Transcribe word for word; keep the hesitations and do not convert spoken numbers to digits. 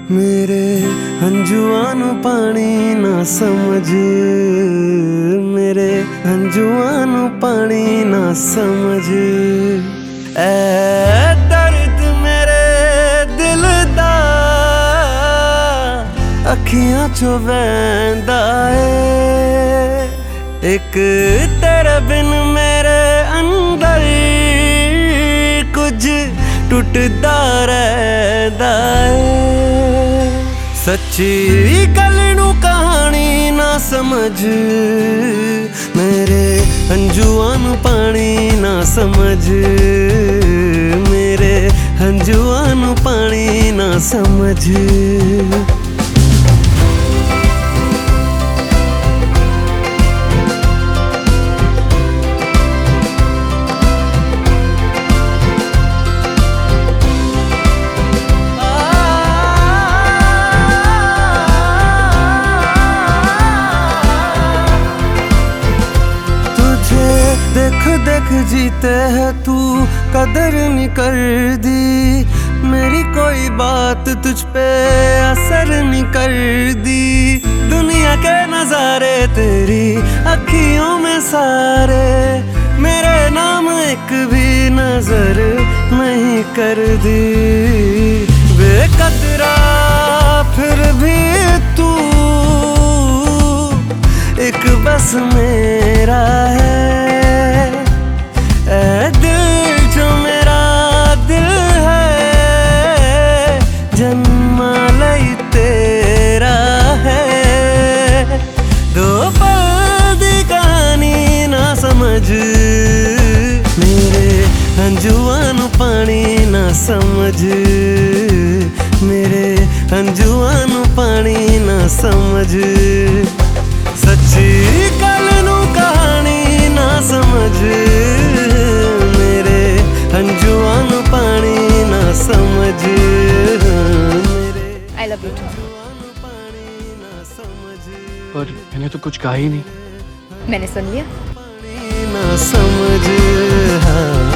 मेरे हंजुआं नू पानी ना समझ, मेरे हंजुआं नू पानी ना समझ। ऐ दर्द मेरे दिल दा अखियां चो वहंदा है, एक तेरे बिन मेरे अंदर कुछ टुटदा रहंदा है। सच्ची गल नू कहानी ना समझ, मेरे हंजुआं नू पानी ना समझ, मेरे हंजुआं नू पानी ना समझ। देख देख जीते है तू कदर नहीं कर दी, मेरी कोई बात तुझ पे असर नहीं कर दी। दुनिया के नजारे तेरी अखियों में सारे, मेरे नाम एक भी नजर नहीं कर दी। बेकदरा फिर भी तू एक बस मेरा है, ऐ दिल जो मेरा दिल है, जन्मा लई तेरा है। दो पल दी कहानी ना समझ, मेरे हंजुआं नू पानी ना समझ, मेरे हंजुआं नू पानी ना समझ। सच्ची गल नू कहानी ना समझ, मेरे हंजुआं नू पानी ना समझ। I love you too. पर मैंने तो कुछ कहा ही नहीं। मैंने सुन लिया। पानी ना समझ, हाँ।